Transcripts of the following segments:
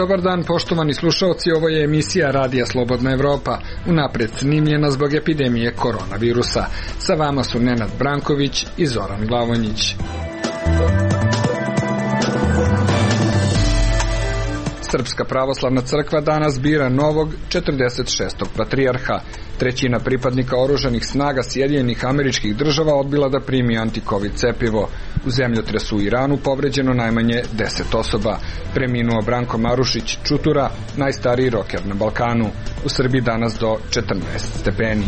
Dobar dan, poštovani slušalci, ovo je emisija Radija Slobodna Evropa, unapred snimljena zbog epidemije koronavirusa. Sa vama su Nenad Branković i Zoran Glavonjić. Srpska pravoslavna crkva danas bira novog 46. patrijarha. Trećina pripadnika oružanih snaga Sjedinjenih Američkih Država odbila da primi anti-covid cepivo. U zemljotresu u Iranu povređeno najmanje 10 osoba. Preminuo Branko Marušić Čutura, najstariji roker na Balkanu. U Srbiji danas do 14 stepeni.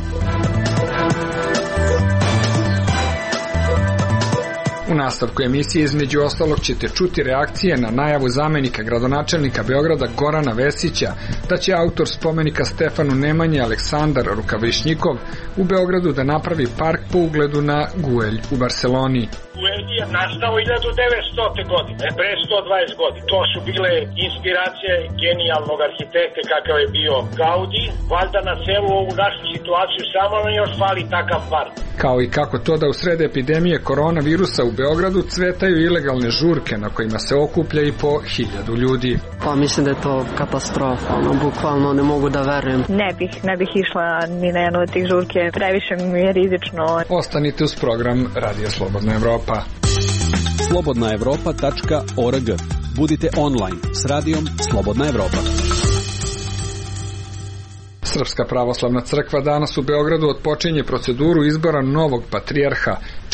U nastavku emisije između ostalog ćete čuti reakcije na najavu zamenika gradonačelnika Beograda Gorana Vesića da će autor spomenika Stefanu Nemanji Aleksandar Rukavišnjikov u Beogradu da napravi park po ugledu na Guelj u Barseloni. Guelj je nastao 1900. godine, pre 120 godina. To su bile inspiracije genijalnog arhitekte kakav je bio Gaudi. Valjda na celu ovu našu situaciju samo nam još fali takav park. Kao i kako to da u sred epidemije koronavirusa u Beogradu cvetaju ilegalne žurke na kojima se okuplja i po 1000 ljudi. Pa mislim da je to katastrofa, bukvalno ne mogu da verujem. Ne bih išla ni na jednu od tih žurke, previše mi je rizično. Ostanite uz program Radio Slobodna Evropa. slobodnaevropa.org. Budite online s radijom Slobodna Evropa. Srpska pravoslavna crkva danas u Beogradu otpočinje proceduru izbora novog patrijarha,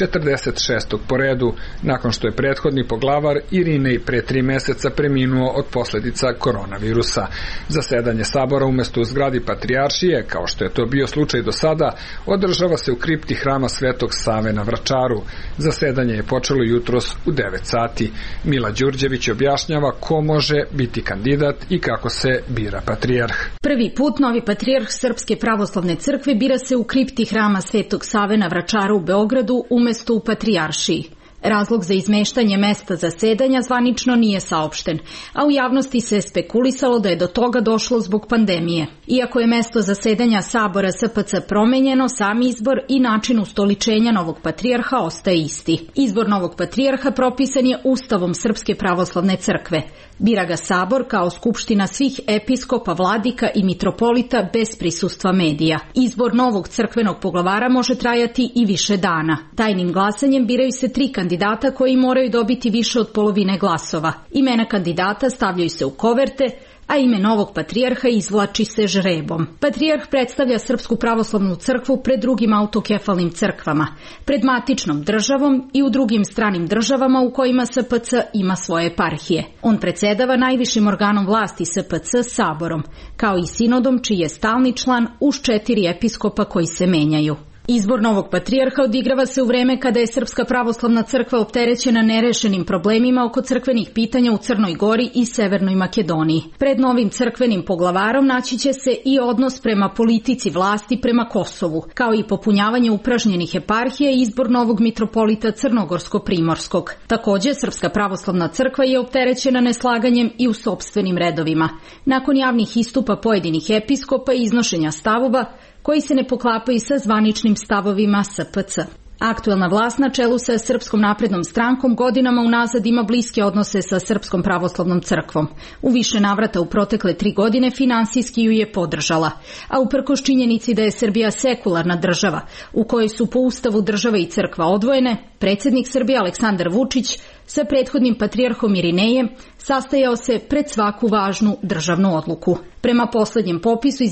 46. po redu, nakon što je prethodni poglavar Irinej pre 3 meseca preminuo od posledica koronavirusa. Zasedanje sabora umesto u zgradi patrijaršije, kao što je to bio slučaj do sada, održava se u kripti hrama Svetog Save na Vračaru. Zasedanje je počelo jutros u 9 sati. Mila Đurđević objašnjava ko može biti kandidat i kako se bira patrijarh. Prvi put novi patrijarh Srpske pravoslavne crkve bira se u kripti hrama Svetog Save na Vračaru u Beogradu umesto u patrijaršiji. Razlog za izmeštanje mesta zasedanja zvanično nije saopšten, a u javnosti se spekulisalo da je do toga došlo zbog pandemije. Iako je mesto zasedanja sabora SPC promenjeno, sam izbor i način ustoličenja novog patrijarha ostaje isti. Izbor novog patrijarha propisan je Ustavom Srpske pravoslavne crkve. Bira ga sabor kao skupština svih episkopa, vladika i mitropolita bez prisustva medija. Izbor novog crkvenog poglavara može trajati i više dana. Tajnim glasanjem biraju se 3 kandidata koji moraju dobiti više od polovine glasova. Imena kandidata stavljaju se u koverte, a ime novog patrijarha izvlači se žrebom. Patrijarh predstavlja Srpsku pravoslavnu crkvu pred drugim autokefalnim crkvama, pred matičnom državom i u drugim stranim državama u kojima SPC ima svoje eparhije. On predsedava najvišim organom vlasti SPC saborom, kao i sinodom čiji je stalni član uz 4 episkopa koji se menjaju. Izbor novog patrijarha odigrava se u vreme kada je Srpska pravoslavna crkva opterećena nerešenim problemima oko crkvenih pitanja u Crnoj Gori i Severnoj Makedoniji. Pred novim crkvenim poglavarom naći će se i odnos prema politici vlasti prema Kosovu, kao i popunjavanje upražnjenih eparhija i izbor novog mitropolita Crnogorsko-Primorskog. Takođe, Srpska pravoslavna crkva je opterećena neslaganjem i u sopstvenim redovima. Nakon javnih istupa pojedinih episkopa i iznošenja stavova, koji se ne poklapaju sa zvaničnim stavovima SPC. Aktuelna vlast na čelu sa Srpskom naprednom strankom godinama unazad ima bliske odnose sa Srpskom pravoslavnom crkvom. U više navrata u protekle 3 godine finansijski ju je podržala, a uprkos činjenici da je Srbija sekularna država, u kojoj su po Ustavu država i crkva odvojene, predsjednik Srbije Aleksandar Vučić sa prethodnim patrijarhom Irinejem sastajao se pred svaku važnu državnu odluku. Prema poslednjem popisu iz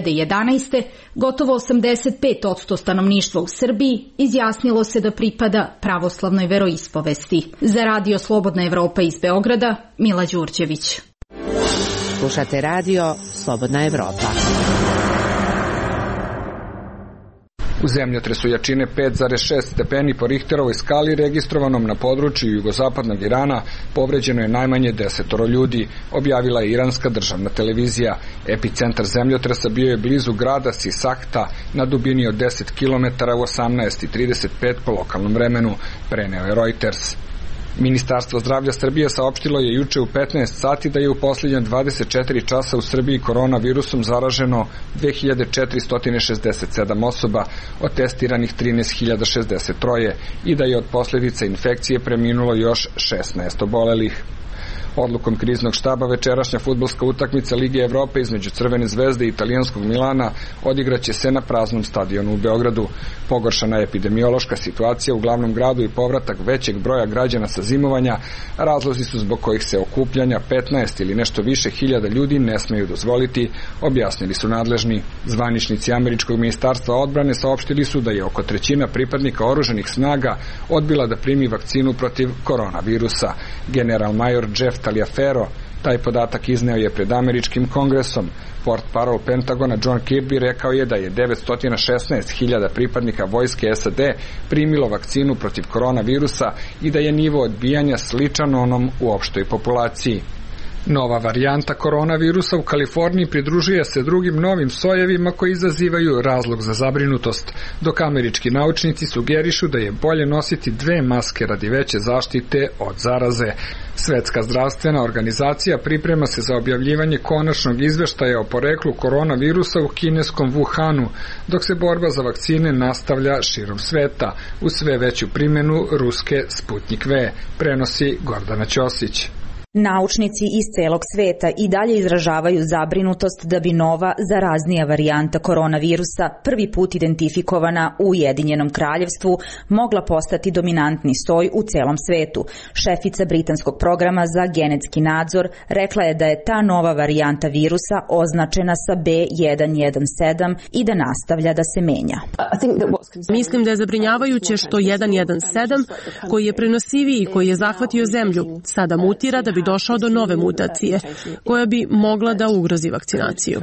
2011. gotovo 85% stanovništva u Srbiji izjasnilo se da pripada pravoslavnoj veroispovesti. Za Radio Slobodna Evropa iz Beograda, Mila Đurđević. Slušate Radio Slobodna Evropa. U zemljotresu jačine 5,6 stepeni po Richterovoj skali registrovanom na području jugozapadnog Irana povređeno je najmanje 10 ljudi, objavila je iranska državna televizija. Epicentar zemljotresa bio je blizu grada Sisakhta na dubini od 10 km u 18:35 po lokalnom vremenu, preneo je Reuters. Ministarstvo zdravlja Srbije saopštilo je juče u 15 sati da je u posljednje 24 časa u Srbiji koronavirusom zaraženo 2467 osoba, od testiranih 13.063 i da je od posljedica infekcije preminulo još 16 obolelih. Odlukom kriznog štaba večerašnja fudbalska utakmica Lige Evrope između Crvene zvezde i italijanskog Milana odigraće se na praznom stadionu u Beogradu. Pogoršana epidemiološka situacija u glavnom gradu i povratak većeg broja građana sa zimovanja razlozi su zbog kojih se okupljanja 15 ili nešto više hiljada ljudi ne smeju dozvoliti, objasnili su nadležni. Zvaničnici američkog ministarstva odbrane saopštili su da je oko trećina pripadnika oružanih snaga odbila da primi vakcinu protiv koronavirusa. General major Jeff Taliaferro taj podatak izneo je pred američkim kongresom. Portparol Pentagona John Kirby rekao je da je 916.000 pripadnika vojske SAD primilo vakcinu protiv koronavirusa i da je nivo odbijanja sličan onom u opštoj populaciji. Nova varijanta koronavirusa u Kaliforniji pridružuje se drugim novim sojevima koji izazivaju razlog za zabrinutost, dok američki naučnici sugerišu da je bolje nositi 2 maske radi veće zaštite od zaraze. Svetska zdravstvena organizacija priprema se za objavljivanje konačnog izveštaja o poreklu koronavirusa u kineskom Wuhanu, dok se borba za vakcine nastavlja širom sveta, uz sve veću primjenu ruske Sputnik V, prenosi Gordana Ćosić. Naučnici iz celog sveta i dalje izražavaju zabrinutost da bi nova, zaraznija varijanta koronavirusa, prvi put identifikovana u Ujedinjenom kraljevstvu, mogla postati dominantni soj u celom svetu. Šefica britanskog programa za genetski nadzor rekla je da je ta nova varijanta virusa označena sa B117 i da nastavlja da se menja. Mislim da je zabrinjavajuće što 117, koji je prenosiviji i koji je zahvatio zemlju, sada mutira da bi došao do nove mutacije, koja bi mogla da ugrozi vakcinaciju.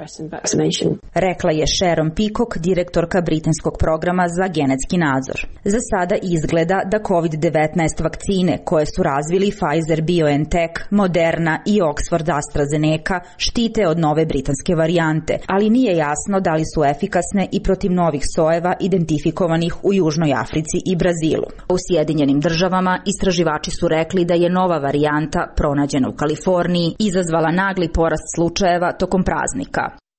Rekla je Sharon Peacock, direktorka britanskog programa za genetski nadzor. Za sada izgleda da COVID-19 vakcine koje su razvili Pfizer-BioNTech, Moderna i Oxford AstraZeneca štite od nove britanske varijante, ali nije jasno da li su efikasne i protiv novih sojeva identifikovanih u Južnoj Africi i Brazilu. U Sjedinjenim državama istraživači su rekli da je nova varijanta pronađena u Kaliforniji izazvala nagli porast slučajeva tokom praznika.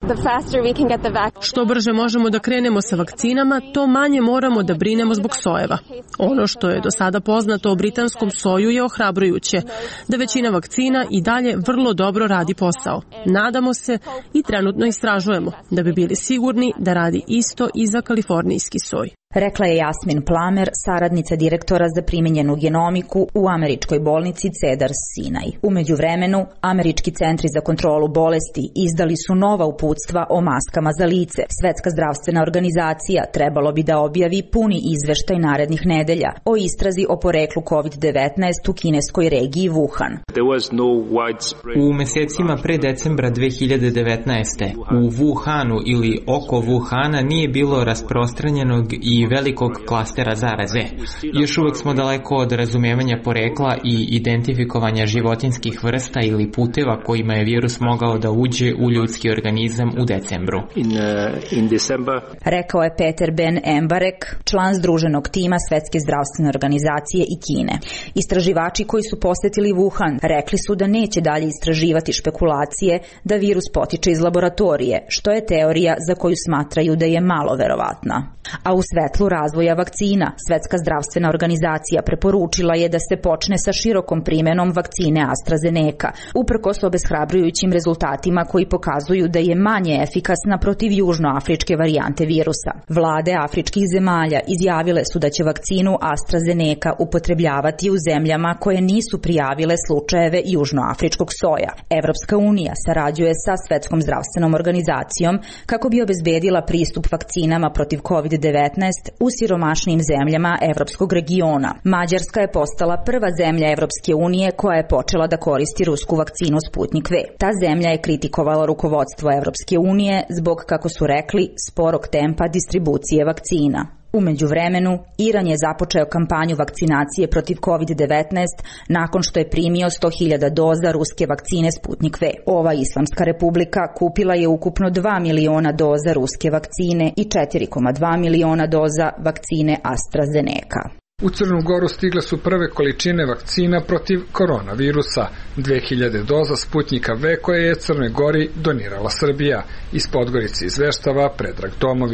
Što brže možemo da krenemo sa vakcinama, to manje moramo da brinemo zbog sojeva. Ono što je do sada poznato o britanskom soju je ohrabrujuće, da većina vakcina i dalje vrlo dobro radi posao. Nadamo se i trenutno istražujemo da bi bili sigurni da radi isto i za kalifornijski soj. Rekla je Jasmin Plamer, saradnica direktora za primenjenu genomiku u američkoj bolnici Cedars-Sinai. U međuvremenu, američki centri za kontrolu bolesti izdali su nova uputstva o maskama za lice. Svetska zdravstvena organizacija trebalo bi da objavi puni izveštaj narednih nedelja o istrazi o poreklu COVID-19 u kineskoj regiji Wuhan. U mesecima pre decembra 2019. u Wuhanu ili oko Wuhana nije bilo rasprostranjenog i velikog klastera zaraze. Još uvek smo daleko od razumevanja porekla i identifikovanja životinskih vrsta ili puteva kojima je virus mogao da uđe u ljudski organizam u decembru. Rekao je Peter Ben Embarek, član združenog tima Svetske zdravstvene organizacije i Kine. Istraživači koji su posetili Wuhan rekli su da neće dalje istraživati špekulacije da virus potiče iz laboratorije, što je teorija za koju smatraju da je malo verovatna. A u svetlu razvoja vakcina, Svetska zdravstvena organizacija preporučila je da se počne sa širokom primenom vakcine AstraZeneca, uprkos obeshrabrujućim rezultatima koji pokazuju da je manje efikasna protiv južnoafričke varijante virusa. Vlade afričkih zemalja izjavile su da će vakcinu AstraZeneca upotrebljavati u zemljama koje nisu prijavile slučajeve južnoafričkog soja. Evropska unija sarađuje sa Svetskom zdravstvenom organizacijom kako bi obezbedila pristup vakcinama protiv COVID-19 u siromašnim zemljama evropskog regiona. Mađarska je postala prva zemlja Evropske unije koja je počela da koristi rusku vakcinu Sputnik V. Ta zemlja je kritikovala rukovodstvo Evropske unije zbog, kako su rekli, sporog tempa distribucije vakcina. U međuvremenu, Iran je započeo kampanju vakcinacije protiv COVID-19 nakon što je primio 100.000 doza ruske vakcine Sputnik V. Ova Islamska republika kupila je ukupno 2 miliona doza ruske vakcine i 4,2 miliona doza vakcine AstraZeneca. U Crnu Goru stigle su prve količine vakcina protiv koronavirusa, 2000 doza Sputnika V koje je Crnoj Gori donirala Srbija. Iz Podgorice izveštava Predrag Tomović.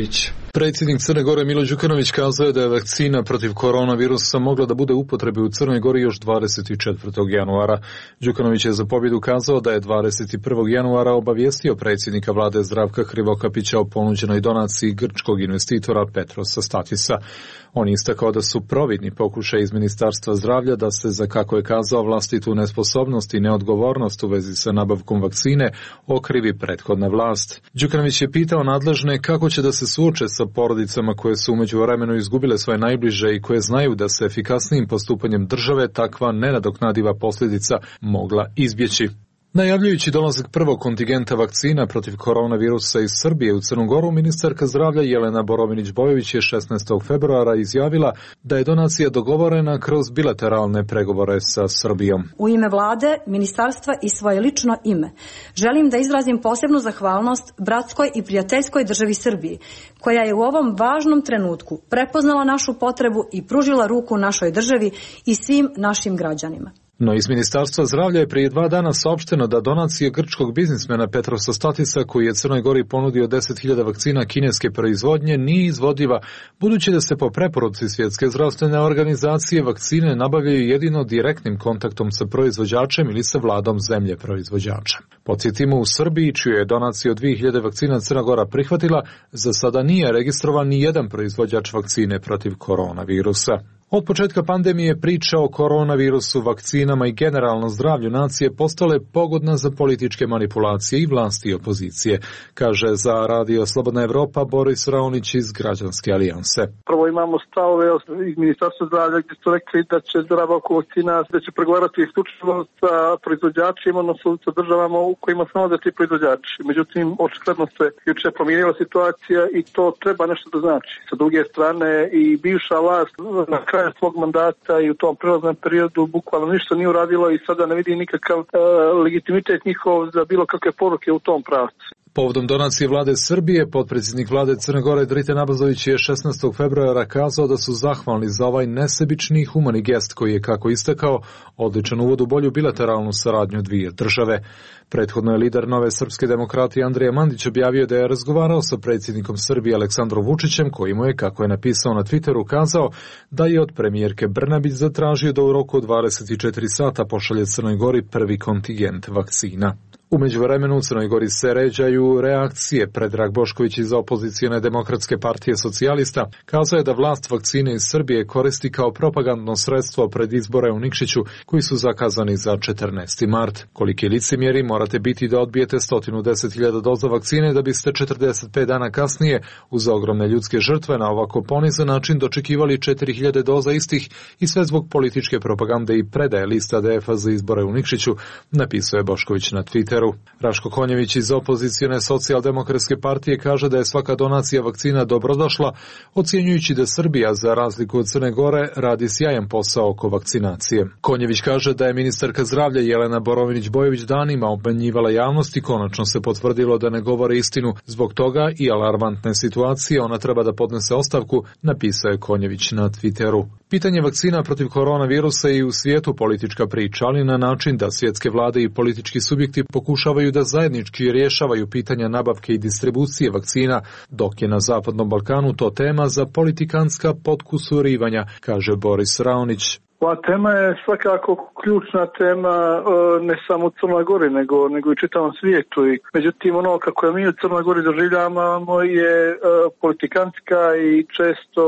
Predsjednik Crne Gore Milo Đukanović kazao je da je vakcina protiv koronavirusa mogla da bude u upotrebi u Crnoj Gori još 24. januara. Đukanović je za pobjedu kazao da je 21. januara obavijestio predsjednika vlade Zdravka Krivokapića o ponuđenoj donaciji grčkog investitora Petrosa Statisa. On je istakao da su providni pokušaj iz Ministarstva zdravlja da se za, kako je kazao, vlastitu nesposobnost i neodgovornost u vezi sa nabavkom vakcine okrivi prethodna vlast. Đukanović je pitao nadležne kako će da se suoče sa porodicama koje su u međuvremenu izgubile svoje najbliže i koje znaju da se efikasnijim postupanjem države takva nenadoknadiva posljedica mogla izbjeći. Najavljujući dolazak prvog kontingenta vakcina protiv koronavirusa iz Srbije u Crnu Goru, ministarka zdravlja Jelena Borovinić-Bojović je 16. februara izjavila da je donacija dogovorena kroz bilateralne pregovore sa Srbijom. U ime vlade, ministarstva i svoje lično ime želim da izrazim posebnu zahvalnost bratskoj i prijateljskoj državi Srbiji, koja je u ovom važnom trenutku prepoznala našu potrebu i pružila ruku našoj državi i svim našim građanima. No iz Ministarstva zdravlja je prije 2 dana saopšteno da donacija grčkog biznismena Petrosa Statisa, koji je Crnoj Gori ponudio 10.000 vakcina kineske proizvodnje, nije izvodiva, budući da se po preporuci Svjetske zdravstvene organizacije vakcine nabavljaju jedino direktnim kontaktom sa proizvođačem ili sa vladom zemlje proizvođača. Podsjetimo, u Srbiji, čiju je donaciju od 2.000 vakcina Crna Gora prihvatila, za sada nije registrovan ni jedan proizvođač vakcine protiv koronavirusa. Od početka pandemije priča o koronavirusu, vakcinama i generalno zdravlju nacije postale pogodna za političke manipulacije i vlasti i opozicije, kaže za Radio Slobodna Evropa Boris Raonić iz Građanske alijanse. Prvo imamo stavove iz Ministarstva zdravlja gdje su rekli da će nabavku vakcina, da će pregovarati isključivo sa proizvođačima, odnosno sa državama u kojima samo da ti proizvođači. Međutim, očigledno se juče promijenila situacija i to treba nešto da znači. Sa druge strane i bivša vlast na kraju svog mandata i u tom prelaznom periodu bukvalno ništa nije uradilo i sada ne vidi nikakav legitimitet njihov za bilo kakve poruke u tom pravcu. Povodom donacije vlade Srbije, potpredsjednik vlade Crne Gore Drite Nabazović je 16. februara kazao da su zahvalni za ovaj nesebični humani gest koji je, kako istakao, odličan uvod u bolju bilateralnu saradnju dvije države. Prethodno je lider Nove srpske demokratije Andrija Mandić objavio da je razgovarao sa predsjednikom Srbije Aleksandrom Vučićem, koji mu je, kako je napisao na Twitteru, kazao da je od premijerke Brnabić zatražio da u roku od 24 sata pošalje Crnoj Gori prvi kontingent vakcina. U međuvremenu u Crnoj Gori se ređaju reakcije. Predrag Bošković iz opozicione Demokratske partije socijalista kazao je da vlast vakcine iz Srbije koristi kao propagandno sredstvo pred izbore u Nikšiću koji su zakazani za 14. mart. Koliki licemjeri morate biti da odbijete 110.000 doza vakcine da biste 45 dana kasnije uz ogromne ljudske žrtve na ovako ponizan način dočekivali 4.000 doza istih i sve zbog političke propagande i predaje lista DF-a za izbore u Nikšiću, napisao je Bošković na Twitteru. Raško Konjević iz opozicione socijaldemokratske partije kaže da je svaka donacija vakcina dobrodošla, ocjenjujući da Srbija, za razliku od Crne Gore, radi sjajan posao oko vakcinacije. Konjević kaže da je ministarka zdravlja Jelena Borovinić-Bojović danima obmanjivala javnost i konačno se potvrdilo da ne govore istinu. Zbog toga i alarmantne situacije ona treba da podnese ostavku, napisao je Konjević na Twitteru. Pitanje vakcina protiv koronavirusa je i u svijetu politička priča, ali na način da svjetske vlade i politički subjekti pokušavaju da zajednički rješavaju pitanja nabavke i distribucije vakcina, dok je na Zapadnom Balkanu to tema za politikanska potkusurivanja, kaže Boris Raonić. Ova tema je svakako ključna tema ne samo u Crnoj Gori, nego i čitavom svijetu. Međutim, ono kako je mi u Crnoj Gori doživljavamo je politikanska i često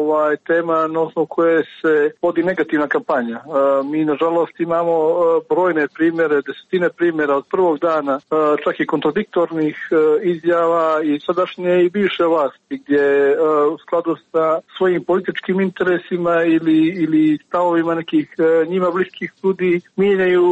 tema na osnovu koje se vodi negativna kampanja. Mi, nažalost, imamo brojne primjere, desetine primjera od prvog dana, čak i kontradiktornih izjava i sadašnje i bivše vlasti, gdje u skladu sa svojim političkim interesima ili stavovima nekih njima bliskih ljudi mijenjaju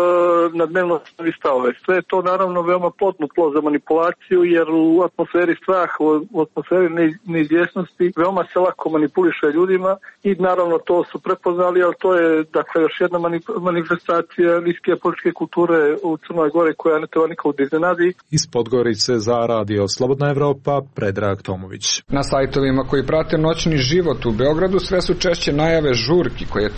na dnevno stavove. Sve je to naravno veoma plodno tlo za manipulaciju, jer u atmosferi straha, u atmosferi neizvjesnosti veoma se lako manipuliše ljudima i naravno to su prepoznali, ali to je dakle još jedna manifestacija niske političke kulture u Crnoj Gori koja ne treba nikog da iznenadi. Iz Podgorice za Radio Slobodna Evropa, Predrag Tomović. Na sajtovima koji prate noćni život u Beogradu sve su češće najave žurki koje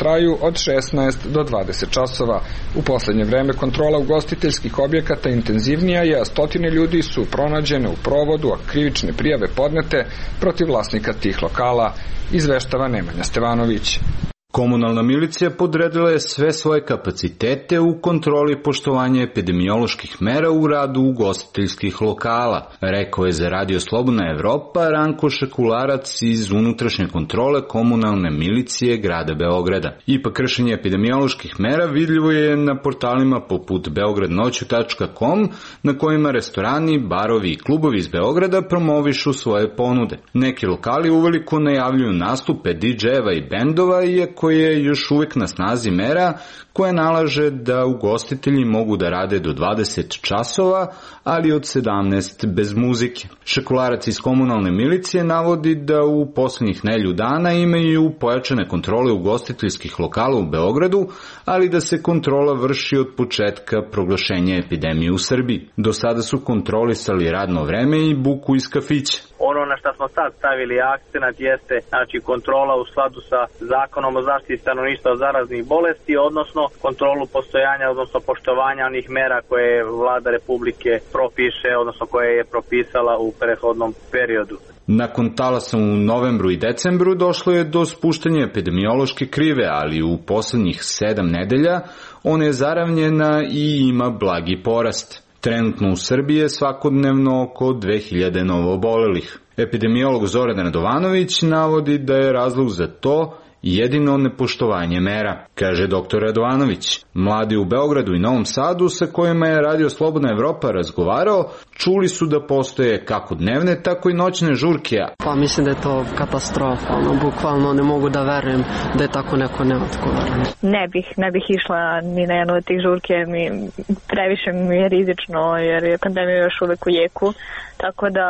traju od 16 do 20 časova. U poslednje vreme kontrola ugostiteljskih objekata intenzivnija je, a stotine ljudi su pronađene u provodu, a krivične prijave podnete protiv vlasnika tih lokala, izveštava Nemanja Stevanović. Komunalna milicija podredila je sve svoje kapacitete u kontroli poštovanja epidemioloških mera u radu ugostiteljskih lokala, rekao je za Radio Slobodna Evropa Ranko Šekularac iz unutrašnje kontrole komunalne milicije grada Beograda. Ipak kršenje epidemioloških mera vidljivo je na portalima poput beogradnoću.com, na kojima restorani, barovi i klubovi iz Beograda promovišu svoje ponude. Neki lokali uveliko najavljuju nastupe DJ-eva i bendova, iako je još uvek na snazi mera koja nalaže da ugostitelji mogu da rade do 20 časova, ali od 17 bez muzike. Šekularac iz komunalne milicije navodi da u poslednjih nedelju dana imaju pojačane kontrole ugostiteljskih lokala u Beogradu, ali da se kontrola vrši od početka proglašenja epidemije u Srbiji. Do sada su kontrolisali radno vreme i buku iz kafića. Ono na što smo sad stavili akcenat jeste kontrola u skladu sa zakonom o zaštiti stanovništva od zaraznih bolesti, odnosno kontrolu postojanja, odnosno poštovanja onih mera koje vlada Republike propiše, odnosno koje je propisala u prethodnom periodu. Nakon talasa u novembru i decembru došlo je do spuštanja epidemiološke krive, ali u poslednjih 7 nedelja ona je zaravnjena i ima blagi porast. Trenutno u Srbiji je svakodnevno oko 2000 novoobolelih. Epidemiolog Zoran Radovanović navodi da je razlog za to jedino nepoštovanje mera, kaže dr. Radovanović. Mladi u Beogradu i Novom Sadu sa kojima je Radio Slobodna Evropa razgovarao, čuli su da postoje kako dnevne, tako i noćne žurke. Pa mislim da je to katastrofa, bukvalno ne mogu da verujem da je tako neko neodgovoran. Ne bih išla ni na jednu od tih žurke, previše mi je rizično jer je pandemija još uvek u jeku, tako da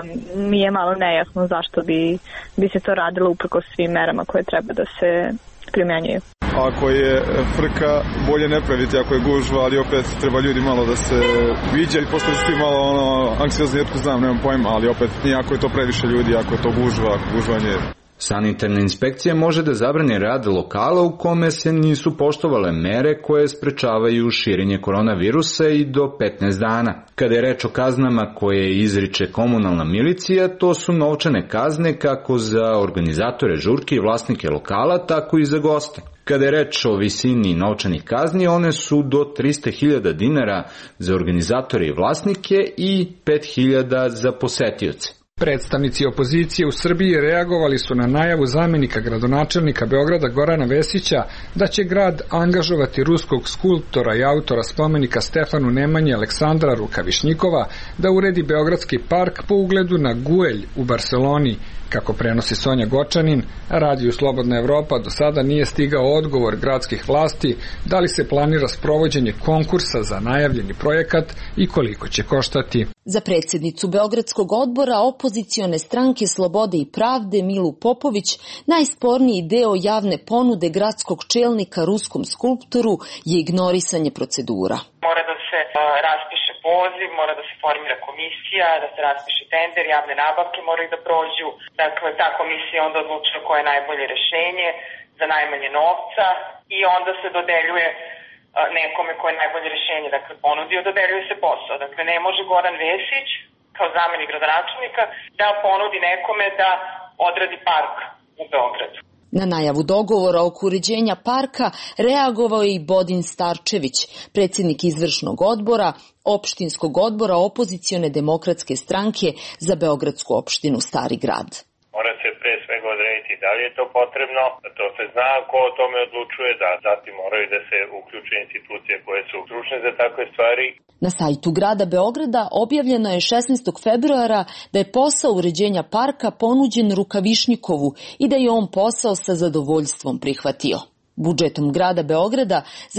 mi je malo nejasno zašto bi se to radilo uprkos svim merama koje treba da se primjenjuju. Ako je frka, bolje ne praviti ako je gužva, ali opet treba ljudi malo da se viđa i pošto su ti malo anksiozni, jetko znam, nemam pojma, ali opet nije ako je to previše ljudi, ako je to gužvanje. Sanitarna inspekcija može da zabrani rad lokala u kome se nisu poštovale mere koje sprečavaju širenje koronavirusa i do 15 dana. Kada je reč o kaznama koje izriče komunalna milicija, to su novčane kazne kako za organizatore žurke i vlasnike lokala, tako i za goste. Kada je reč o visini novčanih kazni, one su do 300.000 dinara za organizatore i vlasnike i 5.000 za posetioce. Predstavnici opozicije u Srbiji reagovali su na najavu zamenika gradonačelnika Beograda Gorana Vesića da će grad angažovati ruskog skulptora i autora spomenika Stefanu Nemanji Aleksandra Rukavišnjikova da uredi Beogradski park po ugledu na Guelj u Barseloni. Kako prenosi Sonja Gočanin, Radio Slobodna Evropa do sada nije stigao odgovor gradskih vlasti da li se planira sprovođenje konkursa za najavljeni projekat i koliko će koštati. Za predsjednicu Beogradskog odbora opozicione stranke Slobode i pravde Milu Popović najsporniji deo javne ponude gradskog čelnika ruskom skulptoru je ignorisanje procedura. Mora da se raspiše poziv, mora da se formira komisija, da se raspiše tender, javne nabavke moraju da prođu. Dakle, ta komisija onda odlučuje koje je najbolje rešenje za najmanje novca i onda se dodeljuje nekome koje je najbolje rešenje. Dakle, ponudio, dodeljuje se posao. Dakle, ne može Goran Vesić, kao zamenik gradonačelnika, da ponudi nekome da odradi park u Beogradu. Na najavu dogovora oko uređenja parka reagovao je i Bodin Starčević, predsjednik izvršnog odbora, opštinskog odbora opozicione demokratske stranke za Beogradsku opštinu Stari grad. Mora se pre svega odrediti da li je to potrebno, da to se zna ko o tome odlučuje, da zatim moraju da se uključe institucije koje su stručne za takve stvari. Na sajtu grada Beograda objavljeno je 16. februara da je posao uređenja parka ponuđen Rukavišnjikovu i da je on posao sa zadovoljstvom prihvatio. Budžetom grada Beograda za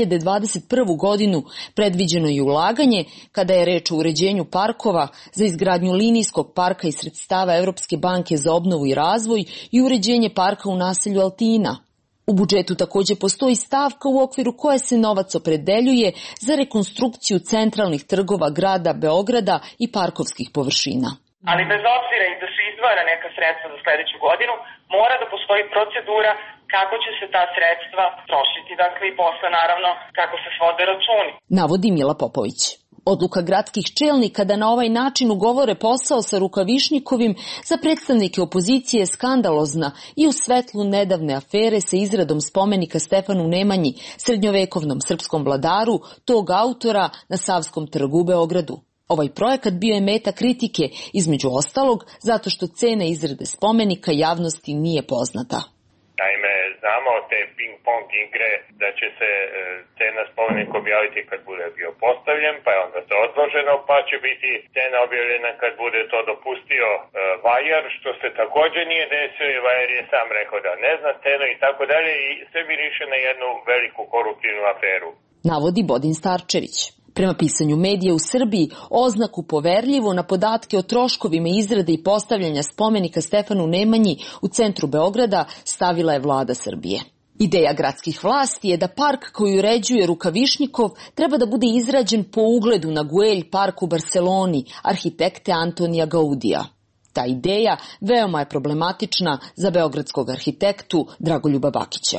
2021. godinu predviđeno je ulaganje, kada je reč o uređenju parkova, za izgradnju linijskog parka iz sredstava Evropske banke za obnovu i razvoj i uređenje parka u naselju Altina. U budžetu takođe postoji stavka u okviru koje se novac opredeljuje za rekonstrukciju centralnih trgova grada Beograda i parkovskih površina. Ali bez obzira i da su izdvojena neka sredstva za sledeću godinu, mora da postoji procedura kako će se ta sredstva trošiti, dakle i posle naravno kako se svode računi. Navodi Mila Popović. Odluka gradskih čelnika da na ovaj način ugovore posao sa Rukavišnjikovim za predstavnike opozicije je skandalozna i u svetlu nedavne afere sa izradom spomenika Stefanu Nemanji, srednjovekovnom srpskom vladaru, tog autora na Savskom trgu u Beogradu. Ovaj projekat bio je meta kritike, između ostalog, zato što cena izrade spomenika javnosti nije poznata. Naime, znamo te ping-pong igre da će se cena spomenika objaviti kad bude bio postavljen, pa je onda to odloženo, pa će biti cena objavljena kad bude to dopustio vajar, što se također nije desio i vajar je sam rekao da ne zna cenu i tako dalje i sve bi riše na jednu veliku koruptivnu aferu. Navodi Bodin Starčević. Prema pisanju medija u Srbiji, oznaku poverljivo na podatke o troškovima izrade i postavljanja spomenika Stefanu Nemanji u centru Beograda stavila je vlada Srbije. Ideja gradskih vlasti je da park koji uređuje Rukavišnjikov treba da bude izrađen po ugledu na Güell park u Barseloni, arhitekte Antonija Gaudija. Ta ideja veoma je problematična za beogradskog arhitektu Dragoljuba Bakića.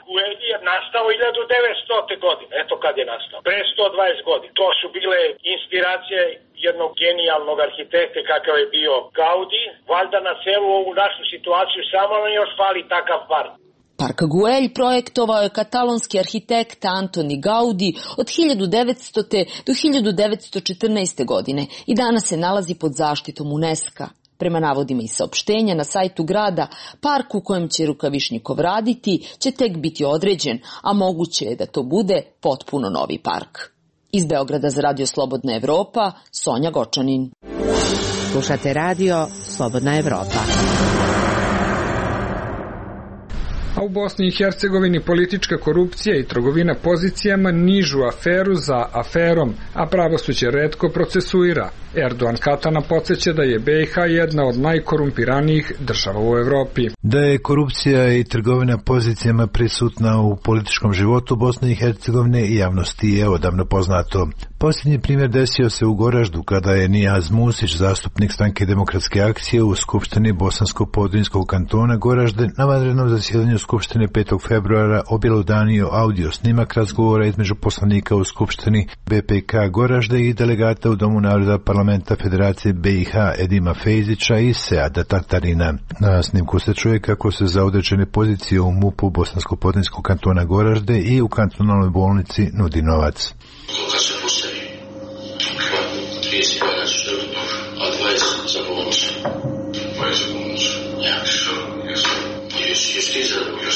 Nastao 1900. godine, eto kad je nastao, pre 120 godina. To su bile inspiracije jednog genijalnog arhitekte kakav je bio Gaudi. Valjda na celu ovu našu situaciju samo nam još fali takav park. Park Güell projektovao je katalonski arhitekt Antoni Gaudi od 1900. do 1914. godine i danas se nalazi pod zaštitom UNESCO-a. Prema navodima i saopštenja na sajtu grada, park u kojem će Rukavišnjikov raditi će tek biti određen, a moguće je da to bude potpuno novi park. Iz Beograda za Radio Slobodna Evropa, Sonja Gočanin. Slušate radio Slobodna Evropa. A u Bosni i Hercegovini politička korupcija i trgovina pozicijama nižu aferu za aferom, a pravosuđe retko procesuira. Erdogan Katana podsjeća da je BiH jedna od najkorumpiranijih država u Evropi. Da je korupcija i trgovina pozicijama prisutna u političkom životu Bosne i Hercegovine i javnosti je odavno poznato. Posljednji primjer desio se u Goraždu kada je Nijaz Musić, zastupnik Stranke demokratske akcije u Skupštini Bosansko-Podrinjskog kantona Goražde, na vanrednom zasjedanju Skupštine 5. februara objelodanio audio snimak razgovora između poslanika u Skupštini BPK Goražde i delegata u Domu naroda Parlamenta Federacije BiH Edima Fejzića i Seada Taktarina. Na snimku se čuje kako se za određene pozicije u MUP-u Bosansko-Podrinjskog kantona Goražde i u kantonalnoj bolnici nudi novac. Kad se postavi 30 godina što je, a 20 za bolnicu. 20 za bolnicu. Ja, što? Jesi ti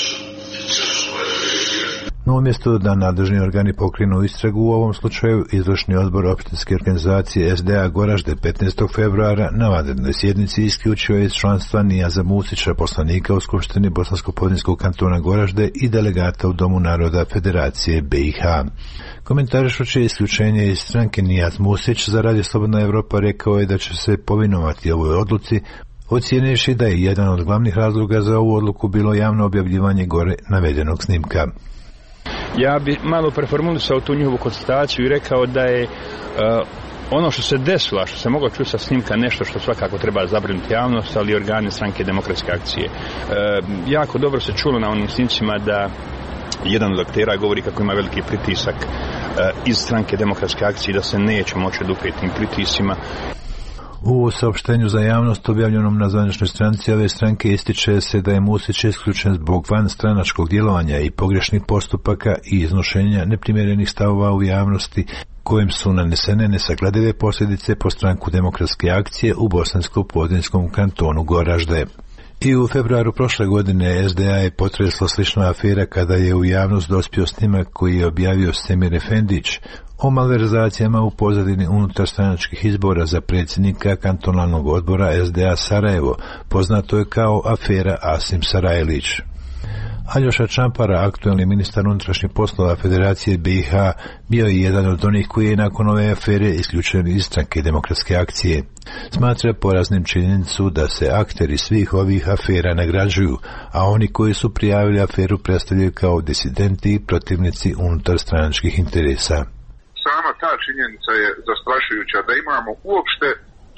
No umjesto da nadležni organi pokrenu istragu u ovom slučaju, izvršni odbor opštinske organizacije SDA Goražde 15. februara na vanrednoj sjednici isključio iz članstva Nijaza Musića, poslanika u Skupštini Bosansko-Podrinjskog kantona Goražde i delegata u Domu naroda Federacije BiH. Komentarišući isključenje iz stranke, Nijaz Musić za Radio Slobodna Evropa rekao je da će se povinovati ovoj odluci, ocijenivši da je jedan od glavnih razloga za ovu odluku bilo javno objavljivanje gore navedenog snimka. Ja bi malo preformulisao tu njihovu konstataciju i rekao da je ono što se desilo, što se moglo čuti sa snimka, nešto što svakako treba zabrinuti javnost, ali i organi Stranke demokratske akcije. Jako dobro se čulo na onim snimcima da jedan od aktera govori kako ima veliki pritisak iz Stranke demokratske akcije, da se neće moći oduprijeti tim pritisima. U saopštenju za javnost objavljenom na zvaničnoj stranici ove stranke ističe se da je Musić isključen zbog vanstranačkog djelovanja i pogrešnih postupaka i iznošenja neprimjerenih stavova u javnosti, kojim su nanesene nesagledive posljedice po Stranku demokratske akcije u Bosansko-Podrinjskom kantonu Goražde. I u februaru prošle godine SDA je potresla slična afera kada je u javnost dospio snimak koji je objavio Semir Efendić o malverzacijama u pozadini unutarstranačkih izbora za predsjednika kantonalnog odbora SDA Sarajevo, poznato je kao afera Asim Sarajlić. Aljoša Čampara, aktuelni ministar unutrašnjih poslova Federacije BiH, bio je jedan od onih koji je nakon ove afere isključen iz Stranke demokratske akcije. Smatra poraznim činjenicu da se akteri svih ovih afera nagrađuju, a oni koji su prijavili aferu predstavljaju kao disidenti i protivnici unutarstranačkih interesa. Sama ta činjenica je zastrašujuća, da imamo uopšte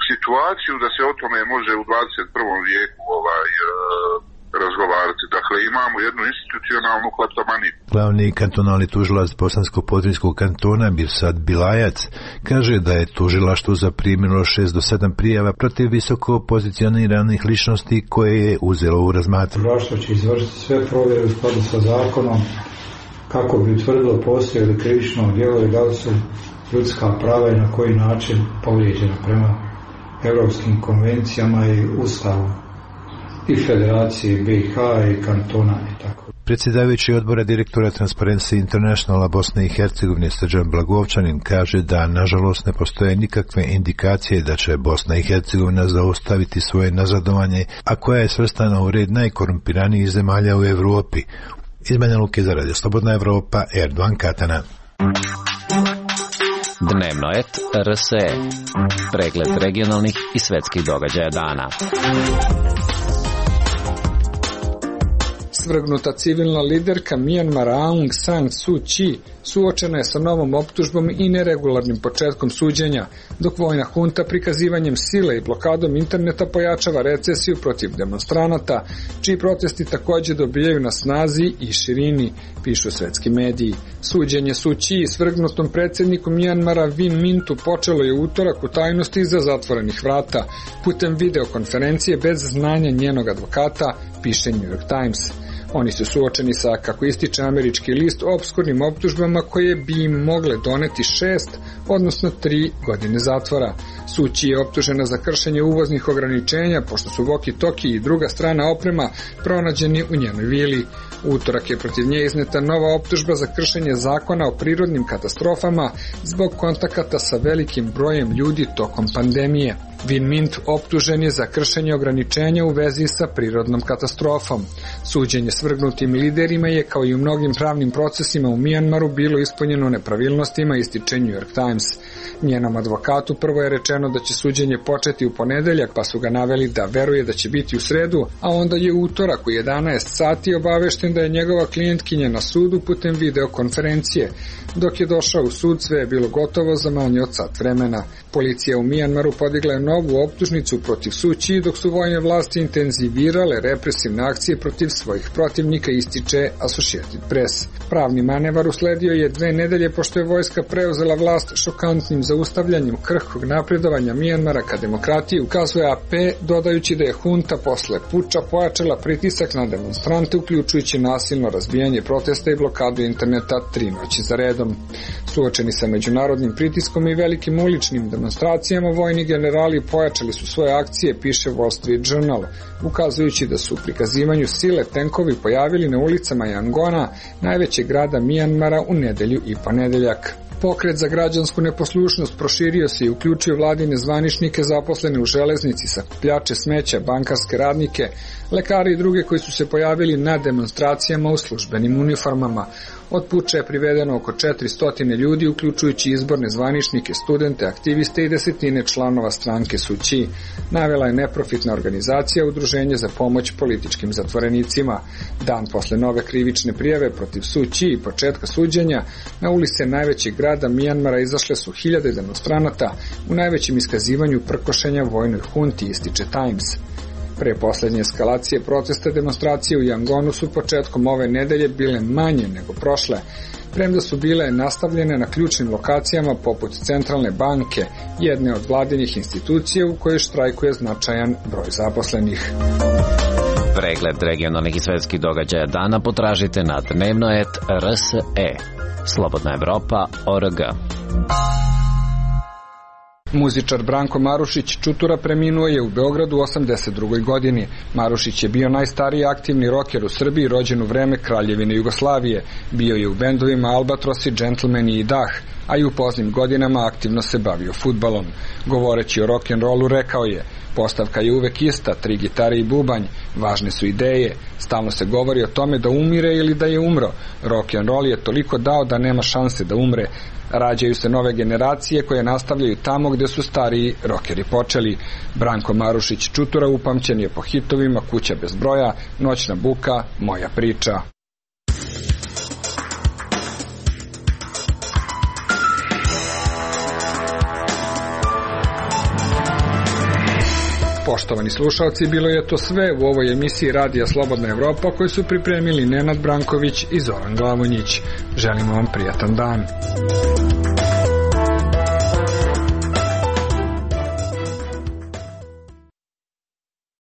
situaciju da se o tome može u 21. vijeku razgovarati. Dakle, imamo jednu institucionalnu kleptomaniju. Glavni kantonalni tužilac Bosansko-Podrinjskog kantona Mirsad Bilajac kaže da je tužilaštvo zaprimilo 6 do 7 prijava protiv visoko pozicioniranih ličnosti koje je uzelo u razmatranje. Tužilaštvo će izvršiti sve provjere u skladu sa zakonom kako bi utvrdilo postoje li krivično djelo i da li su ljudska prava i na koji način povrijeđena prema europskim konvencijama i ustavom i Federacije BiH i kantona i tako. Predsjedavajući odbora direktora Transparency Internationala Bosne i Hercegovine Srđan Blagovčanin kaže da nažalost ne postoje nikakve indikacije da će Bosna i Hercegovina zaustaviti svoje nazadovanje, a koja je svrstana u red najkorumpiranijih zemalja u Evropi. Iz Banja Luke za Radio Slobodna Evropa, Erdovan Katana. Dnevno et RSE. Pregled regionalnih i svetskih događaja dana. Svrgnuta civilna liderka Mijanmara Aung San Suu Kyi suočena je sa novom optužbom i neregularnim početkom suđenja, dok vojna hunta prikazivanjem sile i blokadom interneta pojačava recesiju protiv demonstranata, čiji protesti takođe dobijaju na snazi i širini, pišu svetski mediji. Suđenje Suu Kyi svrgnutom predsjedniku Mijanmara Win Mintu počelo je utorak u tajnosti iza zatvorenih vrata, putem videokonferencije bez znanja njenog advokata, piše New York Times. Oni su suočeni sa, kako ističe američki list, opskurnim optužbama koje bi im mogle doneti 6, odnosno 3 godine zatvora. Suu Kyi je optužena za kršenje uvoznih ograničenja, pošto su walkie-talkie i druga strana oprema pronađeni u njenoj vili. U utorak je protiv nje izneta nova optužba za kršenje zakona o prirodnim katastrofama zbog kontakata sa velikim brojem ljudi tokom pandemije. Win Mint optužen je za kršenje ograničenja u vezi sa prirodnom katastrofom. Suđenje svrgnutim liderima je, kao i u mnogim pravnim procesima u Mijanmaru, bilo ispunjeno nepravilnostima, ističe New York Times. Njenom advokatu prvo je rečeno da će suđenje početi u ponedeljak, pa su ga naveli da veruje da će biti u sredu, a onda je u utorak u 11 sati obavešten da je njegova klijentkinja na sudu putem videokonferencije. Dok je došao u sud, sve je bilo gotovo za manje od sat vremena. Policija u Mijanmaru podigla je novu optužnicu protiv Suu Kyi, dok su vojne vlasti intenzivirale represivne akcije protiv svojih protivnika, ističe Associated Press. Pravni manevar usledio je 2 nedelje pošto je vojska preuzela vlast šokantnim zaustavljanjem krhkog napredovanja Mijanmara ka demokratiji, ukazuje AP, dodajući da je hunta posle puča pojačala pritisak na demonstrante, uključujući nasilno razbijanje protesta i blokadu interneta 3 noći za redom. Suočeni sa međunarodnim pritiskom i velikim uličnim demonstracijama, vojni generali pojačali su svoje akcije, piše Wall Street Journal, ukazujući da su u prikazivanju sile tenkovi pojavili na ulicama Yangona, najvećeg grada Mijanmara, u nedelju i ponedeljak. Pokret za građansku neposlušnost proširio se i uključio vladine zvaničnike zaposlene u železnici, sakupljače smeća, bankarske radnike, lekari i druge koji su se pojavili na demonstracijama u službenim uniformama. Od puča je privedeno oko 400 ljudi, uključujući izborne zvaničnike, studente, aktiviste i desetine članova stranke Suu Kyi, navela je neprofitna organizacija Udruženje za pomoć političkim zatvorenicima. Dan posle nove krivične prijave protiv Suu Kyi i početka suđenja, na ulice najvećeg grada Mijanmara izašle su hiljade demonstranata u najvećem iskazivanju prkošenja vojnoj hunti, ističe Times. Pre poslednje eskalacije protesta, demonstracije u Yangonu su početkom ove nedelje bile manje nego prošle, premda su bile nastavljene na ključnim lokacijama poput Centralne banke, jedne od vladinih institucija u kojoj štrajkuje značajan broj zaposlenih. Pregled regionalnih i svetskih događaja dana potražite na dnevno.rt.rs.e. Slobodna Evropa.org. Muzičar Branko Marušić Čutura preminuo je u Beogradu u 82. godini. Marušić je bio najstariji aktivni roker u Srbiji, rođen u vreme Kraljevine Jugoslavije. Bio je u bendovima Albatrosi, Džentlmeni i Dah, a i u poznim godinama aktivno se bavio fudbalom. Govoreći o rock'n'rollu rekao je: postavka je uvek ista, 3 gitare i bubanj, važne su ideje, stalno se govori o tome da umire ili da je umro. Rock'n'roll je toliko dao da nema šanse da umre. Rađaju se nove generacije koje nastavljaju tamo gde su stariji rokeri počeli. Branko Marušić Čutura upamćen je po hitovima Kuća bez broja, Noćna buka, Moja priča. Poštovani slušalci, bilo je to sve u ovoj emisiji Radija Slobodna Evropa koju su pripremili Nenad Branković i Zoran Glavonjić. Želimo vam prijatan dan.